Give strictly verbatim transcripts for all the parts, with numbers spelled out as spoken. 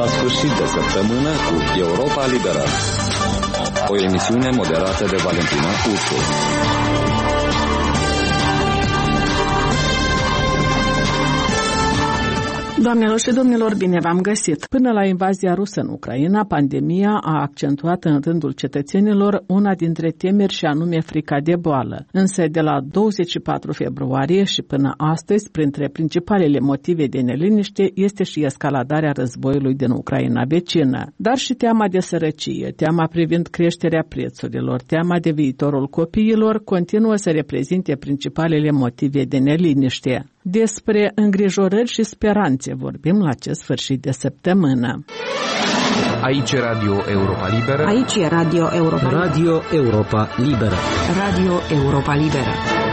la sfârșit de săptămână cu Europa Liberă, o emisiune moderată de Valentina Ursu. Doamnelor și domnilor, bine v-am găsit! Până la invazia rusă în Ucraina, pandemia a accentuat în rândul cetățenilor una dintre temeri și anume frica de boală. Însă de la douăzeci și patru februarie și până astăzi, printre principalele motive de neliniște este și escaladarea războiului din Ucraina vecină. Dar și teama de sărăcie, teama privind creșterea prețurilor, teama de viitorul copiilor continuă să reprezinte principalele motive de neliniște. Despre îngrijorări și speranțe vorbim la acest sfârșit de săptămână. Aici e Radio Europa Liberă. Aici e Radio Europa Liberă. Radio Europa Liberă. Radio Europa Liberă.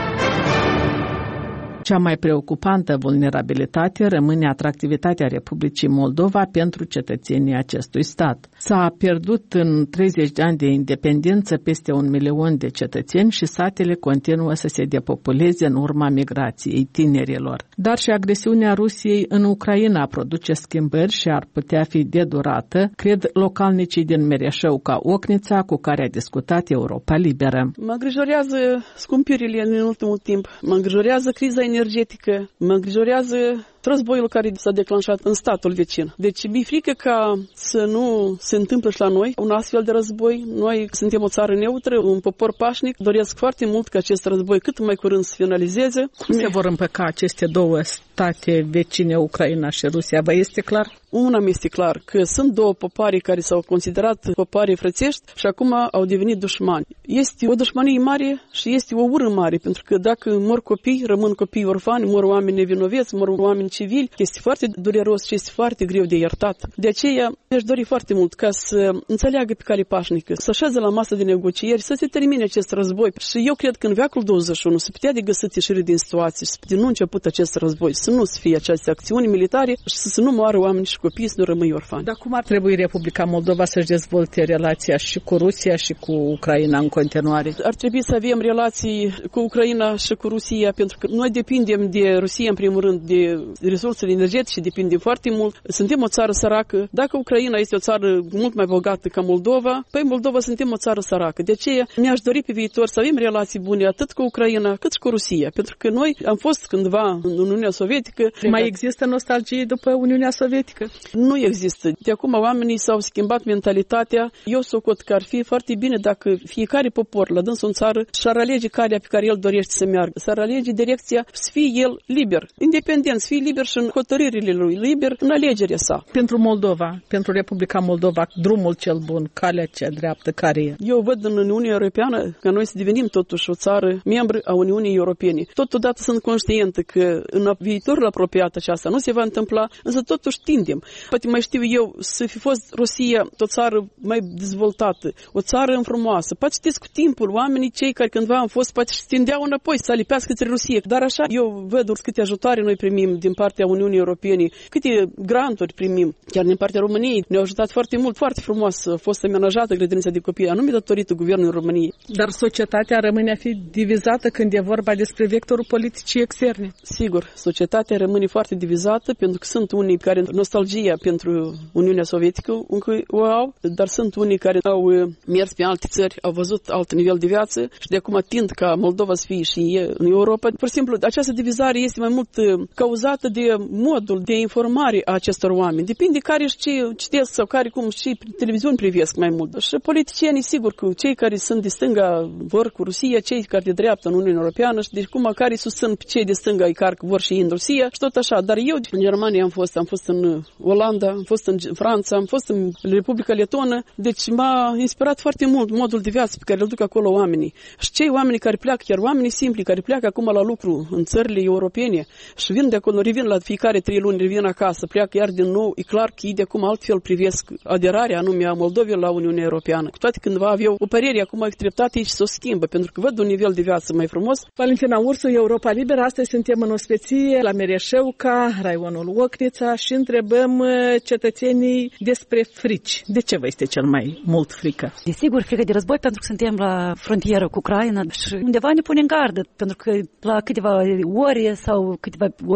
Cea mai preocupantă vulnerabilitate rămâne atractivitatea Republicii Moldova pentru cetățenii acestui stat. S-a pierdut în treizeci de ani de independență peste un milion de cetățeni și satele continuă să se depopuleze în urma migrației tinerilor. Dar și agresiunea Rusiei în Ucraina produce schimbări și ar putea fi de durată, cred localnicii din Mereșăuca Ocnița, cu care a discutat Europa Liberă. Mă îngrijorează scumpirile în ultimul timp, mă îngrijorează criza energetică, mă îngrijorează războiul care s-a declanșat în statul vecin. Deci mi-e frică ca să nu se întâmplă și la noi un astfel de război. Noi suntem o țară neutră, un popor pașnic. Doresc foarte mult ca acest război cât mai curând să finalizeze. Cum se vor împăca aceste două state vecine, Ucraina și Rusia? Vă este clar? Una mi este clar, că sunt două popoare care s-au considerat popoare frățești și acum au devenit dușmani. Este o dușmanie mare și este o ură mare, pentru că dacă mor copii, rămân copii orfani, mor oameni nevinoveți, mor oameni civili, este foarte dureros și este foarte greu de iertat. De aceea mi-aș dori foarte mult ca să înțeleagă pe cale pașnică, să așeze la masă de negocieri, să se termine acest război. Și eu cred că în veacul douăzeci și unu se putea de găsit ieșire din situații și să nu început acest război, să nu fie aceste acțiuni militare și să nu moară oameni și copii, să nu rămâi orfani. Dar cum ar trebui Republica Moldova să-și dezvolte relația și cu Rusia și cu Ucraina în continuare? Ar trebui să avem relații cu Ucraina și cu Rusia, pentru că noi depindem de Rusia, în primul rând, de resursele energetice, depindem foarte mult. Suntem o țară săracă. Dacă Ucraina este o țară mult mai bogată ca Moldova, păi Moldova suntem o țară săracă. De aceea mi-aș dori pe viitor să avem relații bune atât cu Ucraina cât și cu Rusia, pentru că noi am fost cândva în Uniunea Sovietică. Mai există nostalgie după Uniunea Sovietică? Nu există. De acum oamenii s-au schimbat mentalitatea. Eu socot că ar fi foarte bine dacă fiecare popor la dânsul în țară și-ar alege calea pe care el dorește să meargă. S-ar alege direcția, să fie el liber, independent, să fie liber și în hotărârile lui, liber în alegerea sa. Pentru Moldova, pentru Republica Moldova, drumul cel bun, calea cea dreaptă, care e? Eu văd în Uniunea Europeană ca noi să devenim totuși o țară membră a Uniunii Europene. Totodată sunt conștientă că în viitorul apropiat aceasta nu se va întâmpla, însă totuși tindem. Poate mai știu eu să fi fost Rusia o țară mai dezvoltată, o țară frumoasă. Poate știți cu timpul oamenii cei care cândva am fost poate și tindeau înapoi să alipească către Rusia. Dar așa eu văd câte ajutoare noi primim din partea Uniunii Europene, câte granturi primim, chiar din partea României. Ne-au ajutat foarte mult, foarte frumos a fost amenajată grădinița de copii, anume datorită Guvernului României. Dar societatea rămâne a fi divizată când e vorba despre vectorul politicii externe. Sigur, societatea rămâne foarte divizată, pentru că sunt unii care nostalgia pentru Uniunea Sovietică încă o au, dar sunt unii care au mers pe alte țări, au văzut alt nivel de viață și de acum tind ca Moldova să fie și e în Europa. Pur și simplu, această divizare este mai mult cauzată de modul de informare a acestor oameni. Depinde care și ce citesc sau care cum și televiziuni privesc mai mult. Și politicienii, sigur, că cei care sunt de stânga vor cu Rusia, cei care de dreapta în Uniunea Europeană și de cum care susțin pe cei de stânga ai care vor și în Rusia și tot așa. Dar eu în Germania am fost, am fost în Olanda, am fost în Franța, am fost în Republica Letonă, deci m-a inspirat foarte mult modul de viață pe care îl duc acolo oamenii. Și cei oameni care pleacă, chiar oamenii simpli care pleacă acum la lucru în țările europene și vin de acolo, revin la fiecare trei luni, revin acasă, pleacă iar din nou, e clar că ei de acum altfel privesc aderarea anume a Moldovei la Uniunea Europeană. Cu toate cândva aveau o părere, acum treptat ei și s-o schimbă, pentru că văd un nivel de viață mai frumos. Valentina Ursu, Europa Liberă, astăzi suntem în ospeție la Mereșăuca, raionul Ocnița și întrebăm cetățenii despre frici. De ce vă este cel mai mult frică? Desigur, frică de război, pentru că suntem la frontieră cu Ucraina și undeva ne pune în gardă, pentru că la câteva ore sau câteva ori pe zi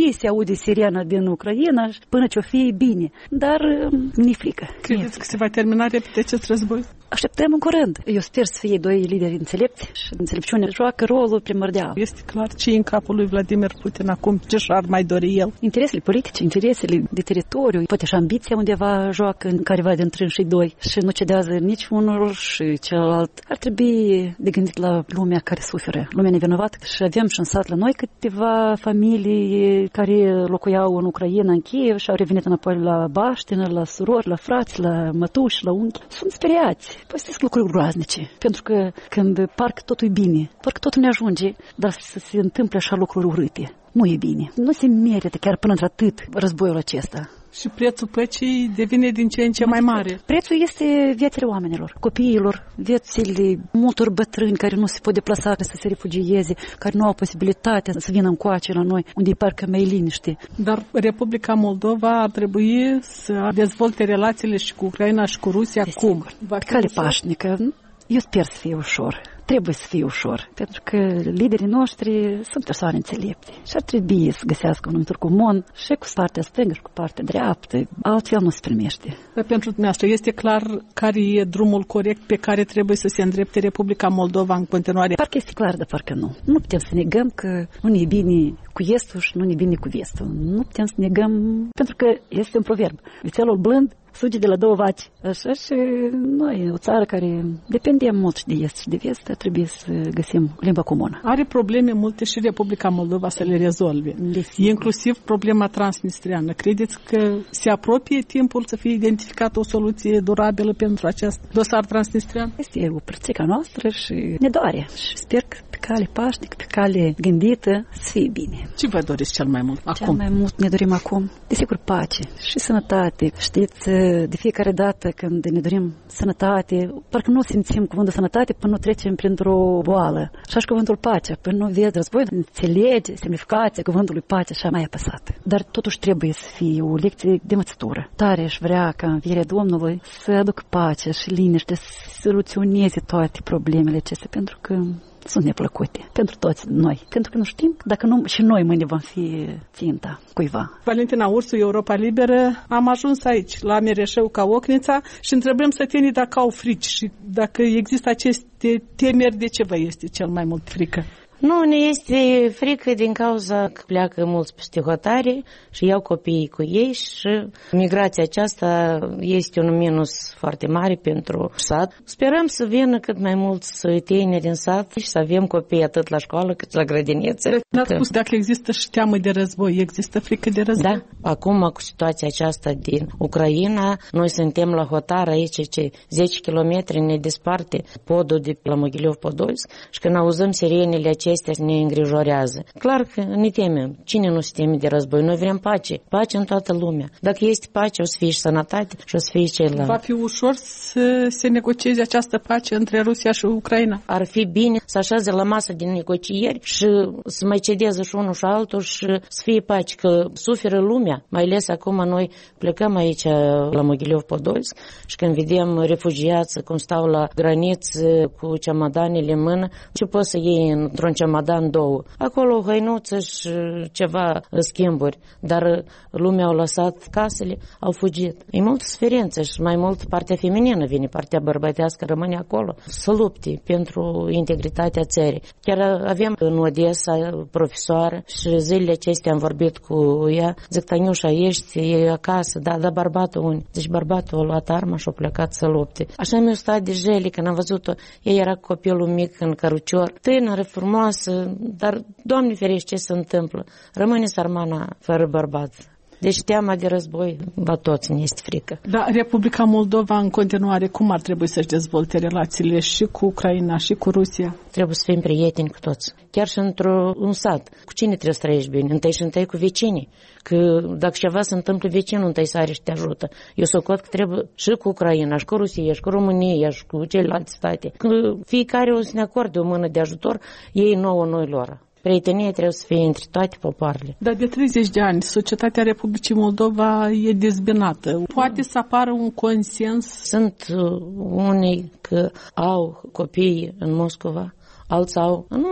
zi se aude sirena din Ucraina până ce o fi bine. Dar mi-e frică. Credeți că se va termina repede acest război? Așteptăm în curând. Eu sper să fie doi lideri înțelepți și înțelepciunea joacă rolul primordial. Este clar ce e în capul lui Vladimir Putin acum, ce și-ar mai dori el. Interesele politice, interesele de teritoriu, poate și ambiția undeva joacă în careva dintre și doi și nu cedează nici unul și celălalt. Ar trebui de gândit la lumea care suferă, lumea nevinovată. Și avem și în sat la noi câteva familii care locuiau în Ucraina, în Kiev și au revenit înapoi la baștină, la surori, la frați, la mătuși, la unchi. Sunt speriați. Păi sunt lucruri groaznice, pentru că când parcă totul e bine, parcă totul ne ajunge, dar să se întâmple așa lucruri urâte. Nu e bine. Nu se merită chiar până într-atât războiul acesta. Și prețul păcii devine din ce în ce mai mare. Prețul este viețile oamenilor, copiilor, viețile multor bătrâni care nu se pot deplasa, să se refugieze, care nu au posibilitatea să vină încoace la noi, unde e parcă mai liniște. Dar Republica Moldova ar trebui să dezvolte relațiile și cu Ucraina și cu Rusia. De cum? Pe cale pașnică. Eu sper să fie ușor. Trebuie să fie ușor, pentru că liderii noștri sunt persoane înțelepte și ar trebui să găsească un numitor comun și cu partea stângă și cu partea dreaptă. Altfel nu se primește. Dar pentru dumneavoastră este clar care e drumul corect pe care trebuie să se îndrepte Republica Moldova în continuare? Parcă este clar, dar parcă nu. Nu putem să negăm că nu ne e bine cu estul și nu ne e bine cu vestul. Nu putem să negăm, pentru că este un proverb. Vițelul blând suge de la două vaci. Așa și noi, o țară care depindem mult și de est și de vest, trebuie să găsim limba comună. Are probleme multe și Republica Moldova să le rezolve. Inclusiv problema transnistriană. Credeți că se apropie timpul să fie identificată o soluție durabilă pentru acest dosar transnistrian? Este o părțica noastră și ne doare. Și sper că pe cale pașnică, pe cale gândită, să fie bine. Ce vă doriți cel mai mult acum? Cel mai mult ne dorim acum, desigur, pace și sănătate. Știți, de fiecare dată când ne dorim sănătate, parcă nu simțim cuvântul sănătate până nu trecem printr-o boală. Și așa cuvântul pace, până nu vezi război, înțelege semnificația cuvântului pace așa mai apăsată. Dar totuși trebuie să fie o lecție de învățătură. Tare aș vrea ca învierea Domnului să aducă pace și liniște, să soluționeze toate problemele acestea, pentru că sunt neplăcute pentru toți noi. Pentru că nu știm dacă nu și noi mâine vom fi ținta cuiva. Valentina Ursu, Europa Liberă, am ajuns aici, la Mereșeu ca Ocnița și întrebăm sătenii dacă au frici și dacă există aceste temeri, de ce vă este cel mai mult frică? Nu, ne este frică din cauza că pleacă mulți peste hotare și iau copiii cu ei și migrația aceasta este un minus foarte mare pentru sat. Sperăm să vină cât mai mulți tineri din sat și să avem copii atât la școală cât la grădinițe. Ne-ați spus dacă există și teamă de război, există frică de război? Da, acum cu situația aceasta din Ucraina, noi suntem la hotar aici, ce zece kilometri ne desparte podul de la Mogilov-Podolsk și când auzăm sirenele acestea ne îngrijorează. Clar că ne temem. Cine nu se teme de război? Noi vrem pace. Pace în toată lumea. Dacă este pace, o să fie și sănătate și o să fie ceilalți. Va fi ușor să se negocieze această pace între Rusia și Ucraina? Ar fi bine să așeze la masă de negocieri și să mai cedeze și unul și altul și să fie pace, că suferă lumea. Mai ales acum noi plecăm aici la Mogilov-Podolsk și când vedem refugiați cum stau la graniță cu ceamadanele în mână, ce poți să iei într-un ceamadan două. Acolo o hăinuță și ceva schimburi, dar lumea au lăsat casele, au fugit. E multă suferință și mai mult partea feminină vine, partea bărbătească rămâne acolo să lupte pentru integritatea țării. Chiar avem în Odessa profesoară și zilele acestea am vorbit cu ea, zic, Taniușa, ești e acasă, da, dar bărbatul unde? Deci bărbatul a luat arma și a plecat să lupte. Așa mi-a stat de jele când am văzut-o, ea era copilul mic în cărucior, tânără, frumoasă, dar, Doamne ferește, ce se întâmplă? Rămâne sărmana fără bărbat. Deci teama de război, la toți ne este frică. Da, Republica Moldova în continuare, cum ar trebui să-și dezvolte relațiile și cu Ucraina și cu Rusia? Trebuie să fim prieteni cu toți. Chiar și într-un sat. Cu cine trebuie să trăiești bine? Întâi și întâi cu vecinii. Că dacă ceva se întâmplă, vecinul întâi sare și te ajută. Eu socot că trebuie și cu Ucraina, și cu Rusia, și cu România, și cu celelalte state. Că fiecare o să ne acorde o mână de ajutor, ei nouă, noi lor. Prietenia trebuie să fie între toate popoarele. Dar de treizeci de ani, societatea Republicii Moldova e dezbinată. Poate să apară un consens? Sunt unii că au copii în Moscova, alții au în Uniunea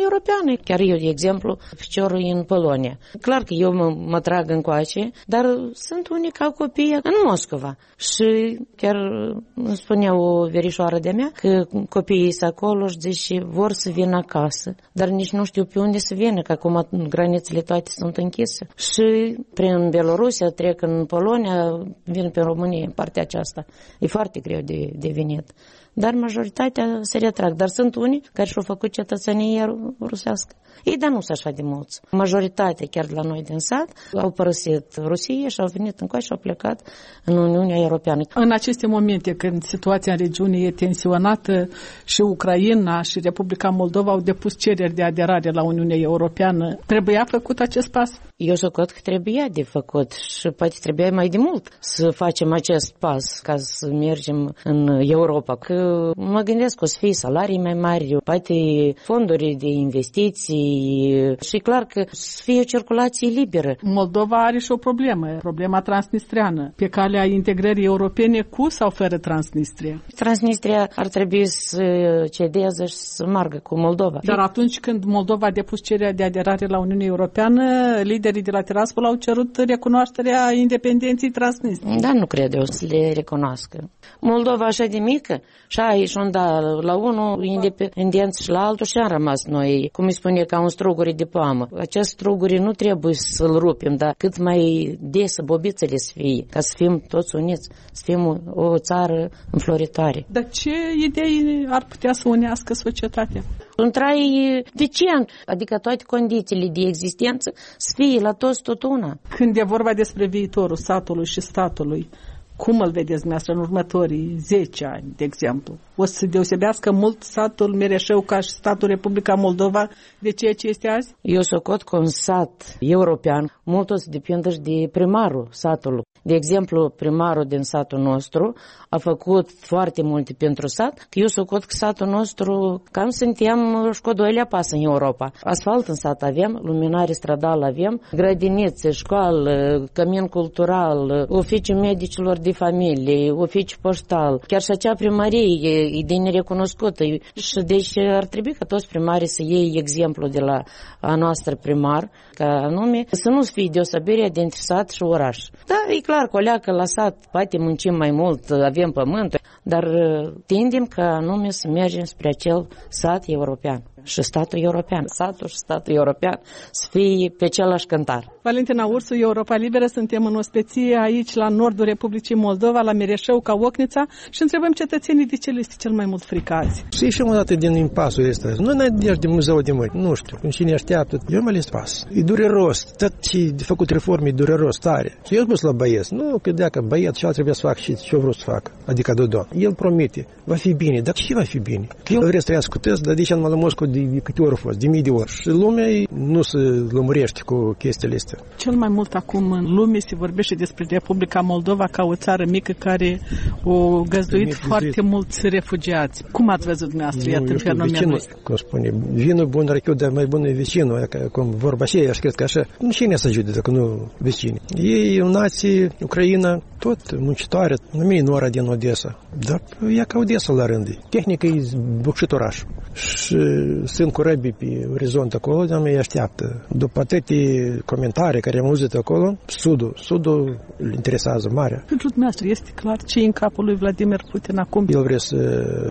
Europeană. Chiar eu, de exemplu, piciorul în Polonia. Clar că eu mă, mă trag încoace, dar sunt unii ca copii în Moscova. Și chiar îmi spunea o verișoară de-a mea că copiii sunt acolo și zice, vor să vină acasă, dar nici nu știu pe unde să vină, că acum granițele toate sunt închise. Și prin Belorusia trec în Polonia, vin pe România, în partea aceasta. E foarte greu de, de venit. Dar majoritatea se retrag. Dar sunt unii care și-au făcut cetățenie rusească. Ei, dar nu sunt așa de mulți. Majoritatea, chiar de la noi din sat, au părăsit Rusia și au venit încoace și au plecat în Uniunea Europeană. În aceste momente, când situația în regiune e tensionată și Ucraina și Republica Moldova au depus cereri de aderare la Uniunea Europeană, trebuia făcut acest pas? Eu socot că trebuia de făcut și poate trebuia mai de mult să facem acest pas ca să mergem în Europa. Că mă gândesc că o să fie salarii mai mari, poate fonduri de investiții și clar că să fie o circulație liberă. Moldova are și o problemă, problema transnistreană. Pe calea integrării europene cu sau fără Transnistria? Transnistria ar trebui să cedeze și să meargă cu Moldova. Dar atunci când Moldova a depus cererea de aderare la Uniunea Europeană, liderii de la Tiraspol au cerut recunoașterea independenței Transnistriei. Da, nu cred eu să le recunoască. Moldova așa de mică și aici unda la unul independență și la altul și am rămas noi, cum îi spune, ca un struguri de pamă. Acest struguri nu trebuie să-l rupem, dar cât mai des bobițele să fie, ca să fim toți uniți, să fim o, o țară înfloritoare. Dar ce idei ar putea să unească societatea? Un trai decent, adică toate condițiile de existență să fie la toți tot una. Când e vorba despre viitorul satului și statului, cum îl vedeți dumneavoastră în următorii zece ani, de exemplu? O să se deosebească mult satul Mereșeu ca și statul Republica Moldova de ceea ce este azi? Eu socot că un sat european mult o să depindă și de primarul satului. De exemplu, primarul din satul nostru a făcut foarte multe pentru sat, că eu socot că satul nostru cam suntem și cu doilea pas în Europa. Asfalt în sat avem, luminare stradală avem, grădinițe, școală, cămin cultural, oficiu medicilor de familie, oficiu poștal, chiar și acea primărie e de nerecunoscută. Și deci ar trebui ca toți primarii să iei exemplu de la a noastră primar, ca anume să nu fie deosebirea dintre sat și oraș. Da, e clar că o leacă la sat, poate muncim mai mult, avem pământ, dar tindem ca anume să mergem spre acel sat european. Și statul european, satul și statul european să fie pe același cântar. Valentina Ursu, Europa Liberă, suntem în ospeție aici la nordul Republicii Moldova, la Mereșeu, ca Ocnița, și întrebăm cetățenii de ce le este cel mai mult fricați. Să ieșim o dată din impasul ăsta. Nu ne de muzeu de mâini, nu știu, când cine așteaptă. Eu mă les pas. E dureros, tot ce de făcut reforme e dureros, tare. Și eu spus la băieț, nu că dacă băiet și el trebuie să fac și ce vreau să fac, adică Dodon. El promite, va fi bine, dar ce va fi bine? Că el vrea să trăiască cu tăți, dar de ce am la Moscova de câte ori a fost, de mii de ori. Și lumea nu se lămurește cu chestiile astea. Cel mai mult acum în lume se vorbește despre Republica Moldova ca o țară mică care o găzduit foarte mulți refugiați. Cum ați văzut dumneavoastră, iată, fenomenul ăsta? Cum spune, vinul bun răchiu, dar mai bun e vecinul, cum vorba și ei, cred că așa. Nu cine să ajute dacă nu vecini. Ei, nații, Ucraina, tot muncitoare, nu mie nora din Odessa. Dar ea ca Odessa la rând. Tehnica e bucșit oraș. Și sunt corăbii pe orizont acolo, dar mă așteaptă. După atâtea comentarii care am auzit acolo, sudul, sudul îl interesează mare. Pentru dumneavoastră este clar ce e în capul lui Vladimir Putin acum? El vrea să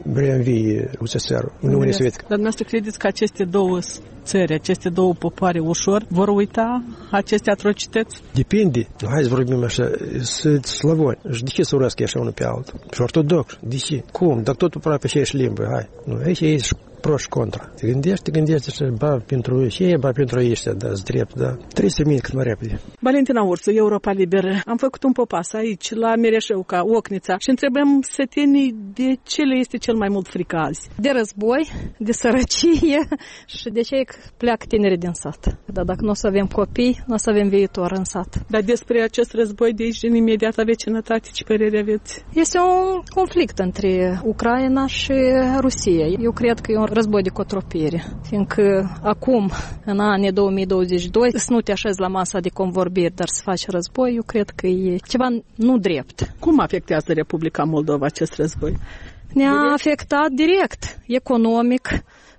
reînvie U S S R-ul, Uniunea Sovietică. Dar dumneavoastră credeți că aceste două țări, aceste două popoare ușor vor uita aceste atrocități? Depinde. Hai să vorbim așa, sunt slavoni. Și de ce să urăsc așa unul pe altul? Și ortodox. De ce? Cum? Dacă totul aproape aceeași limbă. Hai. Nu, aici e pro și contra. Te gândești, te gândești și ba pentru ei, ba pentru ei ăștia, da, drept, da. Trebuie să mine cât mai repede. Valentina Ursu, Europa Liberă. Am făcut un popas aici, la Mereșeu, ca Ocnița, și întrebăm sătenii de ce le este cel mai mult frică azi. De război, de sărăcie și de ce pleacă tinerii din sat. Dar dacă nu o să avem copii, nu o să avem viitor în sat. Dar despre acest război de aici, din imediata vecinătate, ce părere aveți? Este un conflict între Ucraina și Rusia. Eu cred că e un război de cotropire, fiindcă acum, în anii două mii douăzeci și doi, să nu te așezi la masa de convorbiri, dar să faci război, eu cred că e ceva nu drept. Cum afectează Republica Moldova acest război? Ne-a afectat direct, economic,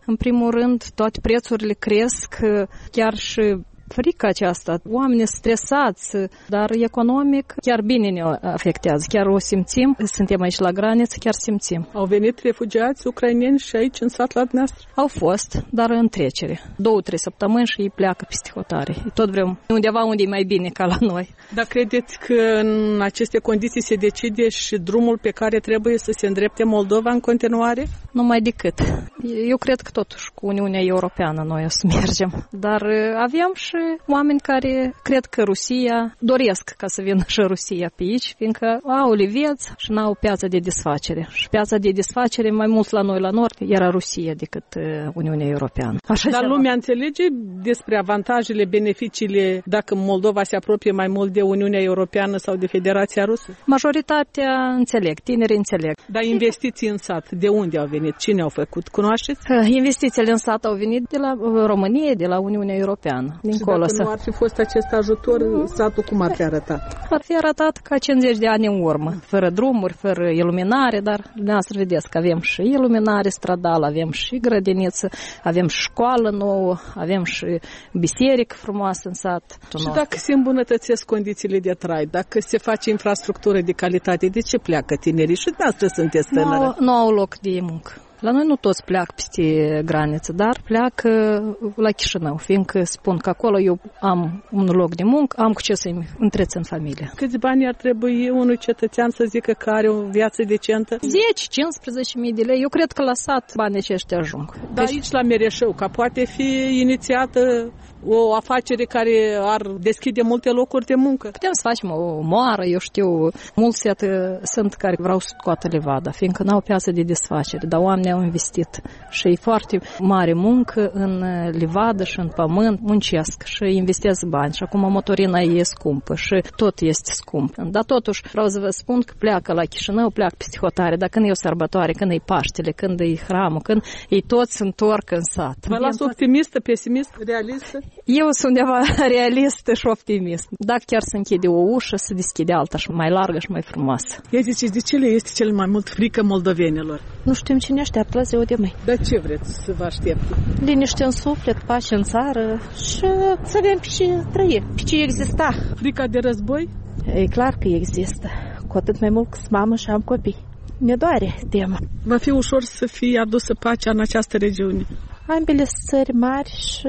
în primul rând, toate prețurile cresc, chiar și frica aceasta, oamenii stresați, dar economic chiar bine ne afectează, chiar o simțim, suntem aici la graniță, chiar simțim. Au venit refugiați ucraineni și aici în sat la dumneavoastră? Au fost, dar în trecere. Două, trei săptămâni și ei pleacă peste hotare. Tot vrem undeva unde e mai bine ca la noi. Dar credeți că în aceste condiții se decide și drumul pe care trebuie să se îndrepte Moldova în continuare? Numai decât. Eu cred că totuși cu Uniunea Europeană noi o să mergem. Dar avem și oameni care cred că Rusia, doresc ca să vină și Rusia pe aici, fiindcă au liveți și n-au piața de desfacere. Și piața de desfacere mai mult la noi la nord era Rusia decât Uniunea Europeană. Așa Dar lumea va. înțelege despre avantajele, beneficiile dacă Moldova se apropie mai mult de Uniunea Europeană sau de Federația Rusă? Majoritatea înțeleg, tinerii înțeleg. Dar investiții în sat, de unde au venit? Cine au făcut? Cunoașteți? Investițiile în sat au venit de la România, de la Uniunea Europeană. Dincolo. Și dacă nu ar fi fost acest ajutor, satul cum ar fi arătat? Ar fi arătat ca cincizeci de ani în urmă, fără drumuri, fără iluminare, dar dumneavoastră vedeți că avem și iluminare stradală, avem și grădiniță, avem și școală nouă, avem și biserică frumoasă în sat. Și dacă se îmbunătățesc condițiile de trai, dacă se face infrastructură de calitate, de ce pleacă tinerii? Și dumneavoastră sunteți tânără. Nu au loc de muncă. La noi nu toți pleacă peste graniță, dar pleacă la Chișinău, fiindcă spun că acolo eu am un loc de muncă, am cu ce să-mi întrețin familia. Câți bani ar trebui unui cetățean să zică că are o viață decentă? zece cincisprezece mii de lei. Eu cred că la sat banii aceștia ajung. Dar deci... aici la Mereșeu, ca poate fi inițiată o afacere care ar deschide multe locuri de muncă. Putem să facem o moară, eu știu, mulți iată, sunt care vreau să scoată livada, fiindcă n-au piață de desfacere, dar oamenii au investit și e foarte mare muncă în livadă și în pământ, muncesc și investesc bani și acum motorina e scumpă și tot este scump. Dar totuși vreau să vă spun că pleacă la Chișinău, pleacă peste hotare, dar când e o sărbătoare, când e Paștele, când e hramul, când ei toți se întorc în sat. Vă las optimistă, pesimist, realistă? Eu sunt undeva realistă și optimist. Dacă chiar se închide o ușă, se deschide alta și mai largă și mai frumoasă. Ia ziceți, de ce le este cel mai mult frică moldovenilor? Nu știm cine așteaptă la ziua de mâine. Dar ce vreți să vă aștepte? Liniște în suflet, pace în țară și să avem pe ce trăi, pe ce exista. Frica de război? E clar că există, cu atât mai mult că sunt mamă și am copii. Ne doare tema. Va fi ușor să fie adusă pacea în această regiune? Ambele țări mari și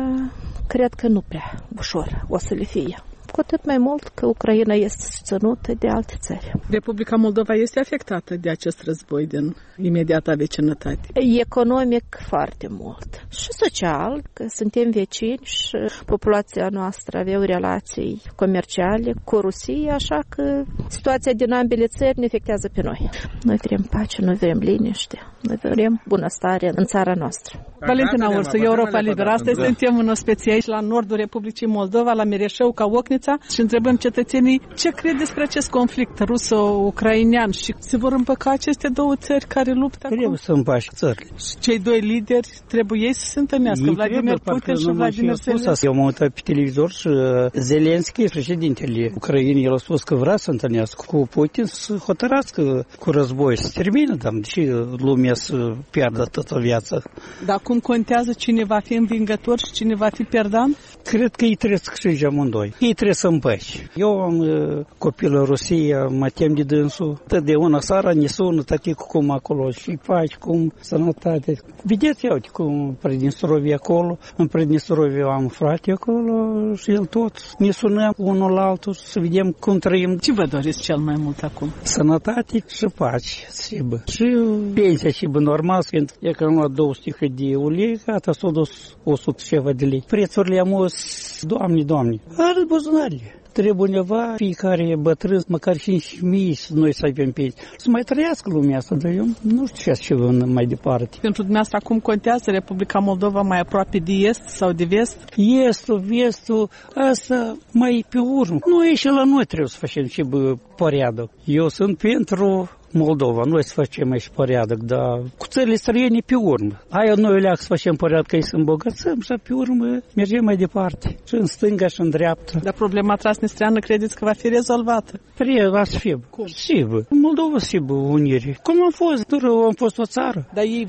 cred că nu prea ușor o să le fie. Cu atât mai mult că Ucraina este susținută de alte țări. Republica Moldova este afectată de acest război din imediata vecinătate. Economic foarte mult. Și social, că suntem vecini și populația noastră avea relații comerciale cu Rusia, așa că situația din ambele țări ne afectează pe noi. Noi vrem pace, noi vrem liniște, noi vrem bunăstare în țara noastră. Valentina Ursu, Europa Liberă. Astăzi suntem în ospecie aici la nordul Republicii Moldova, la Mereșeu, ca Ocnița, și întrebăm cetățenii ce cred despre acest conflict ruso-ucrainean și se vor împăca aceste două țări care luptă acum? Trebuie să împaci țările. Și cei doi lideri trebuie ei să se întâlnească, Vladimir Putin și Vladimir Zelenski. Eu m-am uitat pe televizor și Zelenski, președintele Ucrainei, el a spus că vrea să întâlnească cu Putin, să hotărască cu război, să termină, dar și lumea să piardă toată viața. Dar cum contează cine va fi învingător și cine va fi perdant? Cred că ei trebuie să câștige amândoi. Ei trebuie să împăci. Eu am uh, copil în Rusia, mă tem de dânsul. Totdeauna seara ne sună tăticul cum acolo și paci, cum sănătate. Vedeți, uite, cum Prednistrovie acolo. În Prednistrovie am frate acolo și el tot. Ne sunăm unul la altul să vedem cum trăim. Ce vă doriți cel mai mult acum? Sănătate și pace. Sibă. Și pensia și bă normal, fiind e că am luat două sticle de ulei, gata, s-au dus o sută ceva de lei. Prețurile am os, Doamne, Doamne, are buzunarele. Trebuie undeva, fiecare bătrân, măcar cinci mii să noi să avem pensie. Să mai trăiască lumea asta, dar eu nu știu ce ceva mai departe. Pentru dumneavoastră acum contează Republica Moldova mai aproape de est sau de vest? Estul, vestul, asta mai pe urmă. Noi și la noi trebuie să facem și păreadă. Eu sunt pentru Moldova, noi să facem aici păreadă, dar cu țările străine pe urmă. Aia noi leac să facem păreadă că îi să îmbogățăm și pe urmă mergem mai departe. Și în stânga și în dreapta. Dar problema transnistreană credeți că va fi rezolvată? Trebuie să fie. Cum? Sibă. Moldova, sibă, unire. Cum am fost? Doar am fost o țară. Dar ei vor?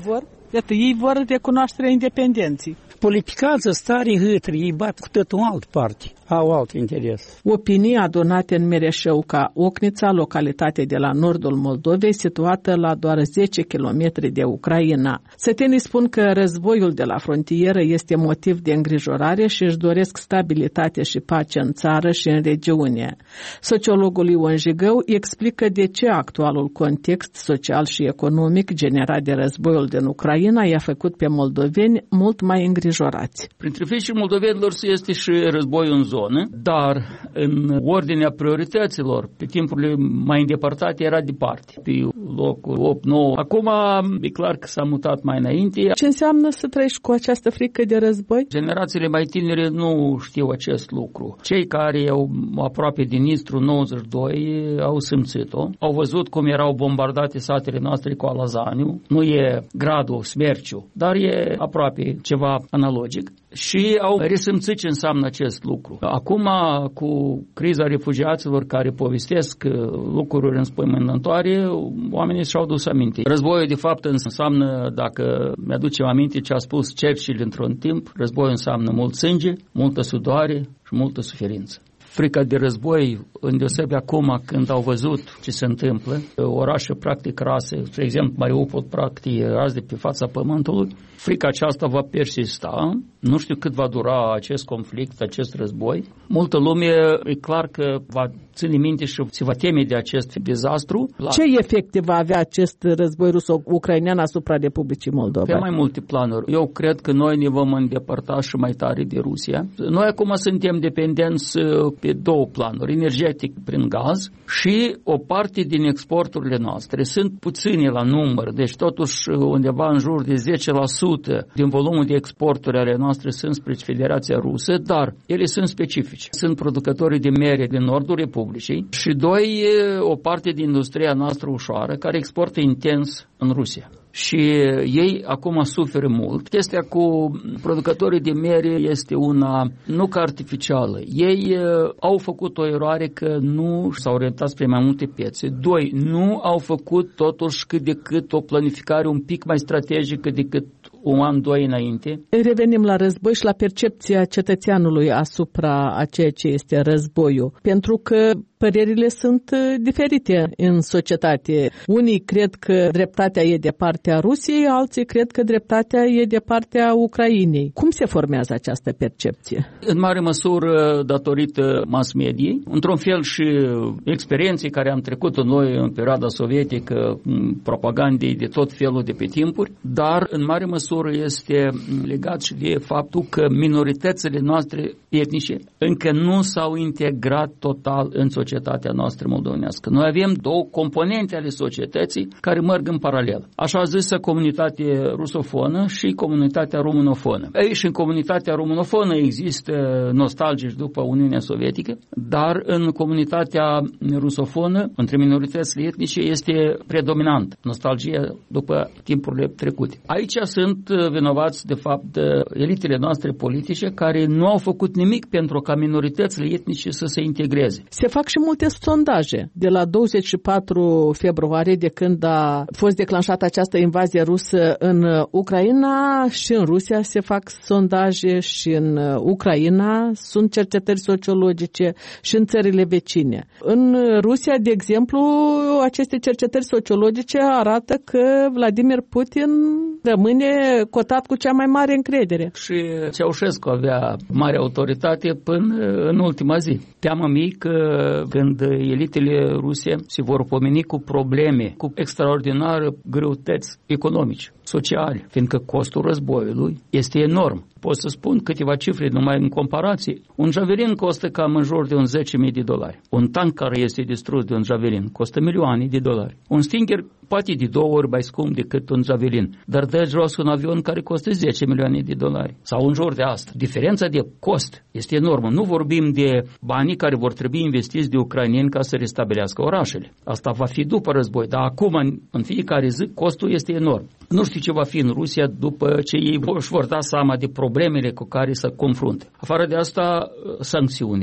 Iată, ei vor recunoașterea independenței. Politicanță, stare hâtri, ei bat cu totul în altă parte, au alt interes. Opinii adunate în Mereșeuca, Ocnița, localitate de la nordul Moldovei, situată la doar zece kilometri de Ucraina. Sătenii spun că războiul de la frontieră este motiv de îngrijorare și își doresc stabilitate și pace în țară și în regiune. Sociologul Ion Jigău explică de ce actualul context social și economic generat de războiul din Ucraina i-a făcut pe moldoveni mult mai îngrijorați. Printre fricii moldovenilor este și războiul în zonă, dar în ordinea priorităților, pe timpurile mai îndepărtate, era departe, pe locul opt nouă. Acum e clar că s-a mutat mai înainte. Ce înseamnă să trăiești cu această frică de război? Generațiile mai tinere nu știu acest lucru. Cei care au aproape din Nistru nouăzeci și doi au simțit-o, au văzut cum erau bombardate satele noastre cu Alazaniu. Nu e gradul Smerciu, dar e aproape ceva analogic. Și au resimțit ce înseamnă acest lucru. Acum, cu criza refugiaților care povestesc lucruri înspăimântătoare, oamenii și-au dus aminte. Războiul, de fapt, înseamnă, dacă mi-aducem aminte ce a spus Churchill într-un timp, războiul înseamnă mult sânge, multă sudoare și multă suferință. Frica de război, îndeosebi acum când au văzut ce se întâmplă, orașe practic rase, spre exemplu Mariupol practic azi de pe fața pământului, frica aceasta va persista, nu știu cât va dura acest conflict, acest război. Multă lume e clar că va ține minte și se va teme de acest dezastru. Ce efecte va avea acest război ruso-ucrainean asupra Republicii Moldova? Pe mai multe planuri. Eu cred că noi ne vom îndepărta și mai tare de Rusia. Noi acum suntem dependenți pe două planuri, energetic prin gaz și o parte din exporturile noastre sunt puține la număr, deci totuși undeva în jur de zece la sută din volumul de exporturi ale noastre sunt spre Federația Rusă, dar ele sunt specifice. Sunt producătorii de mere din nordul Republicii și doi, o parte din industria noastră ușoară care exportă intens în Rusia. Și ei acum suferă mult. Chestia cu producătorii de mere este una nu ca artificială. Ei uh, au făcut o eroare că nu s-au orientat spre mai multe piețe. Doi, nu au făcut totuși cât de cât o planificare un pic mai strategică decât un an, doi înainte. Revenim la război și la percepția cetățeanului asupra a ceea ce este războiul. Pentru că părerile sunt diferite în societate. Unii cred că dreptatea e de partea Rusiei, alții cred că dreptatea e de partea Ucrainei. Cum se formează această percepție? În mare măsură datorită mass mediei, într-un fel și experienței care am trecut noi în perioada sovietică, propagandei de tot felul de pe timpuri, dar în mare măsură este legat și de faptul că minoritățile noastre etnice încă nu s-au integrat total în societatea noastră moldovenească. Noi avem două componente ale societății care merg în paralel. Așa zisă comunitate rusofonă și comunitatea românofonă. Aici în comunitatea românofonă există nostalgici după Uniunea Sovietică, dar în comunitatea rusofonă, între minoritățile etnice, este predominant nostalgia după timpurile trecute. Aici sunt vinovați, de fapt, elitele noastre politice care nu au făcut nimic pentru ca minoritățile etnice să se integreze. Se fac și multe sondaje. De la douăzeci și patru februarie, de când a fost declanșată această invazie rusă în Ucraina, și în Rusia se fac sondaje și în Ucraina sunt cercetări sociologice și în țările vecine. În Rusia, de exemplu, aceste cercetări sociologice arată că Vladimir Putin rămâne cotat cu cea mai mare încredere. Și Ceaușescu avea mare autoritate până în ultima zi. Teamă mie că când elitele ruse se vor pomeni cu probleme, cu extraordinare greutăți economice, sociale, fiindcă costul războiului este enorm. Pot să spun câteva cifre numai în comparație. Un Javelin costă cam în jur de un zece mii de dolari. Un tank care este distrus de un Javelin costă milioane de dolari. Un Stinger poate de două ori mai scump decât un Javelin, dar dă jos un avion care costă zece milioane de dolari. Sau în jur de asta. Diferența de cost este enormă. Nu vorbim de banii care vor trebui investiți de ucraineni ca să restabilească orașele. Asta va fi după război, dar acum, în fiecare zi, costul este enorm. Nu știu ce va fi în Rusia după ce ei își vor da seama de problemele cu care se confruntă. Afară de asta, sancțiunile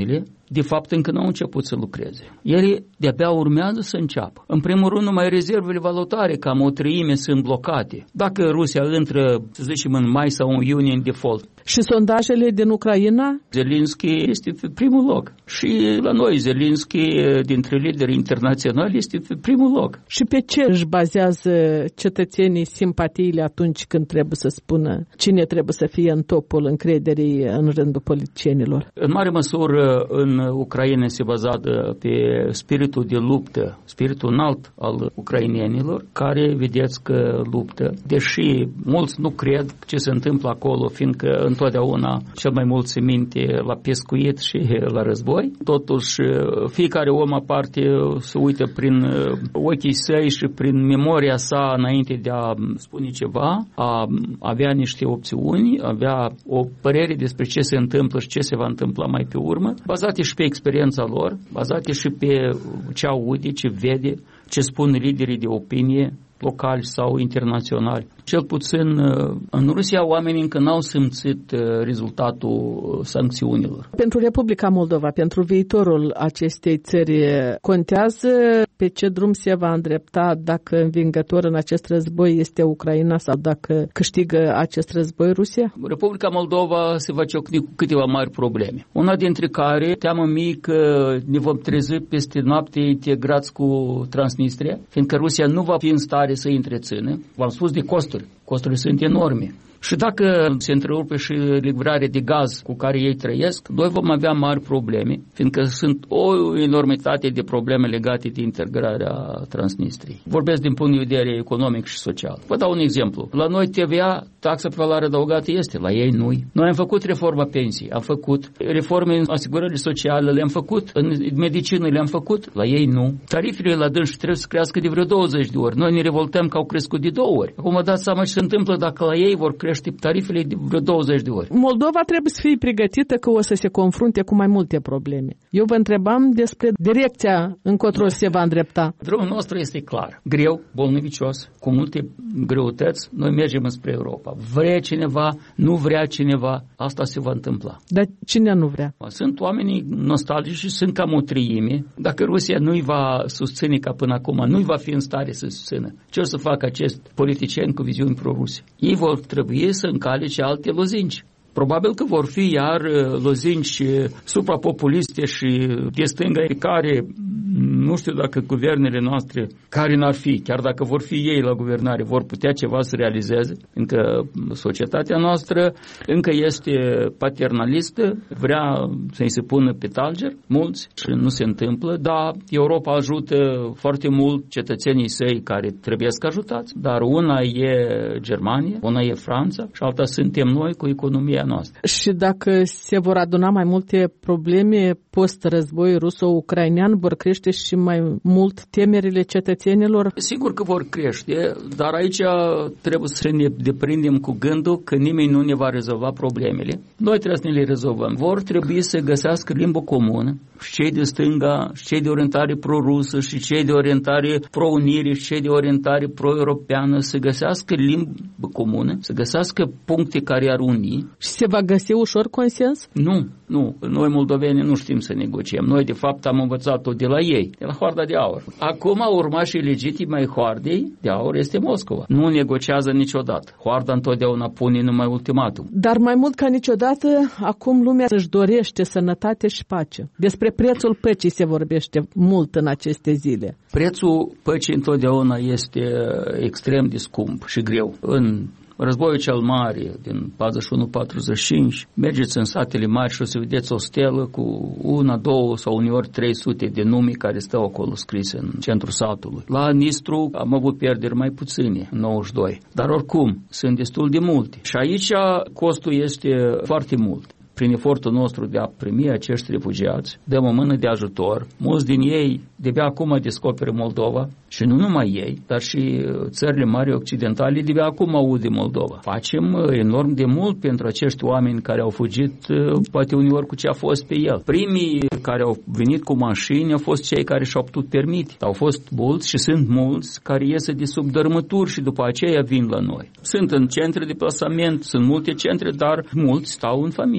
de fapt încă nu au început să lucreze. Ele de-abia urmează să înceapă. În primul rând, numai rezervele valutare, cam o treime, sunt blocate. Dacă Rusia intră, să zicem, în mai sau în iunie în default. Și sondajele din Ucraina? Zelenski este pe primul loc. Și la noi, Zelenski, dintre liderii internaționali, este pe primul loc. Și pe ce își bazează cetățenii simpatiile atunci când trebuie să spună cine trebuie să fie în topul încrederii în rândul politicienilor? În mare măsură, în Ucraina se bazează pe spiritul de luptă, spiritul înalt al ucrainenilor, care vedeți că luptă. Deși mulți nu cred ce se întâmplă acolo, fiindcă întotdeauna cel mai mult se minte la pescuit și la război. Totuși, fiecare om aparte se uită prin ochii săi și prin memoria sa înainte de a spune ceva, a avea niște opțiuni, avea o părere despre ce se întâmplă și ce se va întâmpla mai pe urmă, bazate și pe experiența lor, bazate și pe ce aude, ce vede, ce spun liderii de opinie, locali sau internaționali. Cel puțin în Rusia oamenii încă n-au simțit rezultatul sancțiunilor. Pentru Republica Moldova, pentru viitorul acestei țări, contează pe ce drum se va îndrepta dacă învingător în acest război este Ucraina sau dacă câștigă acest război Rusia? Republica Moldova se va ciocni cu câteva mari probleme. Una dintre care, teamă mie că ne vom trezi peste noapte integrați cu Transnistria, fiindcă Rusia nu va fi în stare să îi întrețină. V-am spus de costuri. Costurile sunt enorme. Și dacă se întrerupe și livrarea de gaz cu care ei trăiesc, noi vom avea mari probleme, fiindcă sunt o enormitate de probleme legate de integrarea Transnistriei. Vorbesc din punct de vedere economic și social. Vă dau un exemplu. La noi T V A, taxa pe valoare adăugată, este, la ei nu. Noi am făcut reforma pensiei, am făcut reforme în asigurările sociale, le-am făcut, în medicină le-am făcut, la ei nu. Tarifele la dânsi trebuie să crească de vreo douăzeci de ori. Noi ne revoltăm că au crescut de două ori. Acum vă dați seama ce se întâmplă dacă la ei vor crește tarifele de vreo douăzeci de ori. Moldova trebuie să fie pregătită că o să se confrunte cu mai multe probleme. Eu vă întrebam despre direcția încotro se va îndrepta. Drumul nostru este clar. Greu, bolnăvicios, cu multe greutăți, noi mergem înspre Europa. Vrea cineva, nu vrea cineva, asta se va întâmpla. Dar cine nu vrea? Sunt oamenii nostalgici și sunt cam o treime. Dacă Rusia nu-i va susține ca până acum, nu-i va fi în stare să susțină, ce o să facă acest politicieni cu viziuni pro-ruse? Ei vor trebui să încalce alte lozinci. Probabil că vor fi iar lozinci suprapopuliste și de stânga care, nu știu dacă guvernele noastre, care n-ar fi, chiar dacă vor fi ei la guvernare, vor putea ceva să realizeze, încă societatea noastră încă este paternalistă, vrea să-i se pună pe talger, mulți, și nu se întâmplă, dar Europa ajută foarte mult cetățenii săi care trebuie să ajutați, dar una e Germania, una e Franța și alta suntem noi cu economia noastră. Și dacă se vor aduna mai multe probleme post-război ruso-ucrainean, vor crește și mai mult temerile cetățenilor? Sigur că vor crește, dar aici trebuie să ne deprindem cu gândul că nimeni nu ne va rezolva problemele. Noi trebuie să ne le rezolvăm. Vor trebui să găsească limbă comună, și cei de stânga, și cei de orientare pro-rusă, și cei de orientare pro-unire, și cei de orientare pro-europeană, să găsească limbă comună, să găsească puncte care ar uni. Și se va găsi ușor consens? Nu, nu. Noi moldoveni nu știm să negociem. Noi, de fapt, am învățat-o de la ei, de la Hoarda de Aur. Acum, urmașii legitimi ai Hoardei de Aur este Moscova. Nu negociază niciodată. Hoarda întotdeauna pune numai ultimatum. Dar mai mult ca niciodată, acum lumea își dorește sănătate și pace. Despre prețul păcii se vorbește mult în aceste zile. Prețul păcii întotdeauna este extrem de scump și greu. În Războiul cel mare din patruzeci și unu patruzeci și cinci, mergeți în satele mari și o să vedeți o stelă cu una, două sau uneori trei sute de nume care stau acolo scrise în centrul satului. La Nistru am avut pierderi mai puține, în nouăzeci și doi, dar oricum sunt destul de multe. Și aici costul este foarte mult. Prin efortul nostru de a primi acești refugiați, dăm o mână de ajutor. Mulți din ei de-abia acum descoperă Moldova și nu numai ei, dar și țările mari occidentale de-abia acum aud de Moldova. Facem enorm de mult pentru acești oameni care au fugit, poate uneori cu ce a fost pe el. Primii care au venit cu mașini au fost cei care și-au putut permite. Au fost mulți și sunt mulți care iese de sub dărâmături și după aceea vin la noi. Sunt în centre de plasament, sunt multe centre, dar mulți stau în familie.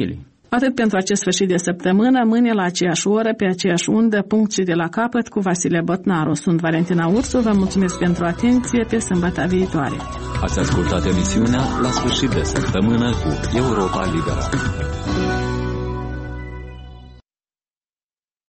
Atât pentru acest sfârșit de săptămână, mâine la aceeași oră, pe aceeași undă, punct și de la capăt, cu Vasile Botnaru. Sunt Valentina Ursu, vă mulțumesc pentru atenție, pe sâmbătă viitoare. Ați ascultat emisiunea La sfârșit de săptămână cu Europa Liberă.